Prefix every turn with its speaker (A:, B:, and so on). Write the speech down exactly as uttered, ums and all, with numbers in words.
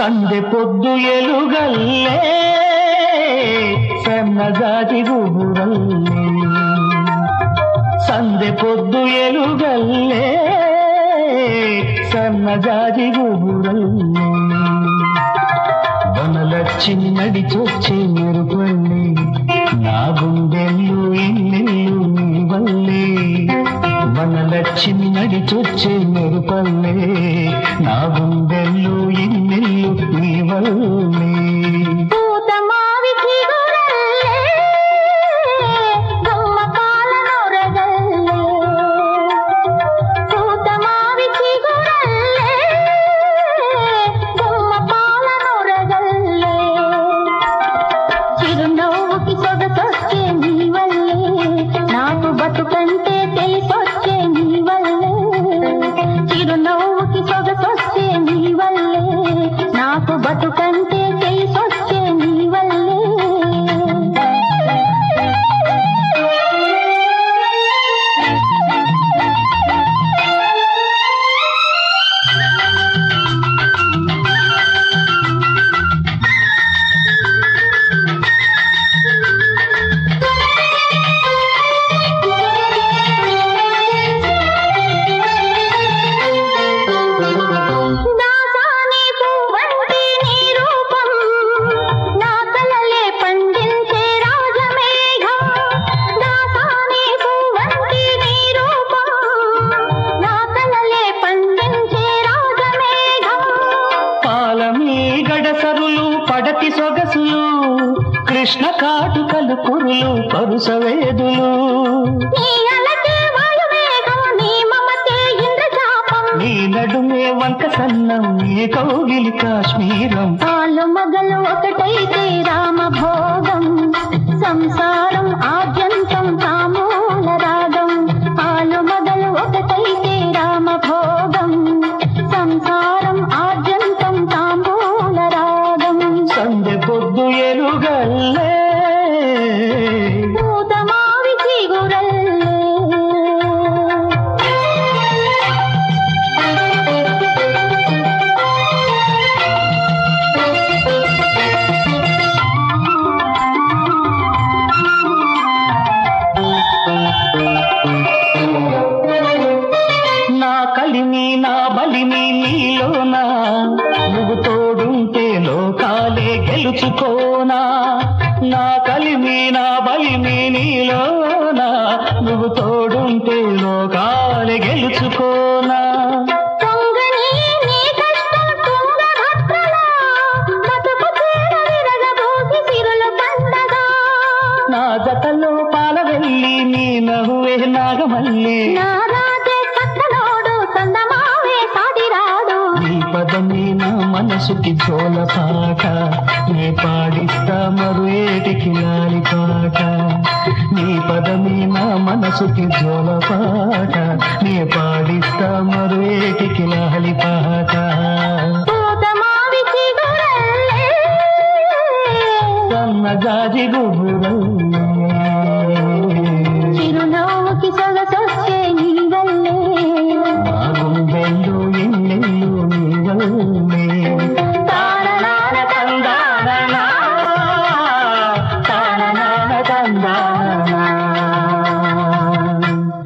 A: సందె పొద్దు ఎలుగల్లే సన్నజాతి గుబురల్లే సందె పొద్దు ఎలుగల్లే సన్నజాతి గుబురల్లే వనలక్ష్మి నడిచొచ్చే మెరుపల్లే నా గుండెల్లు ఇన్నెల్లు నీ వల్లే వనలక్ష్మి నడిచొచ్చే మెరుపల్లే నా గుండెల్లు ఇన్నెల్లు నీ వల్లే
B: బతుకంటే తెలిసొచ్చే నీ వల్లే చిరునవ్వుకి సొగసొచ్చే నీ వల్లే నాకు బతుకంటే తెలిసొచ్చే నీ వల్లే
A: గడసరులు పడతి సొగసులు కృష్ణ కాటుకలు కురులు పరుసవేదులు నీ నడుమే వంక సన్నం నీ కౌగిలి కాశ్మీరం
B: ఆలు మగలు ఒకటైతే రామ భోగం సంసారం ఆద్యంతం తామూల రాగం ఆలు మగలు ఒకటైతే రామ భోగం సంసారం ఆద్యంతం తామూల రాగం
A: సందె పొద్దు ఎలుగల్లే
B: పూతమావి చిగురల్లే
A: నా కలిమి నా బలిమి నీలోనా నువ్వు తోడుంటే లోకాలే గెలుచుకోనా నా కలిమి నా బలిమి నీలోనా నువ్వు తోడుంటే లోకాలే గెలుచుకోనా నా జతలో పాల వెళ్ళి నీ నవ్వే నాగమల్లి నీ పదమే నా మనసుకి జోల పాట నే పాడిస్తా మరు ఏటికి లాలి పాట నీ పదమే నా మనసుకి జోల పాట నే పాడిస్తా మరు ఏటికి లాలి పాట సన్నజాజి గుబురల్లే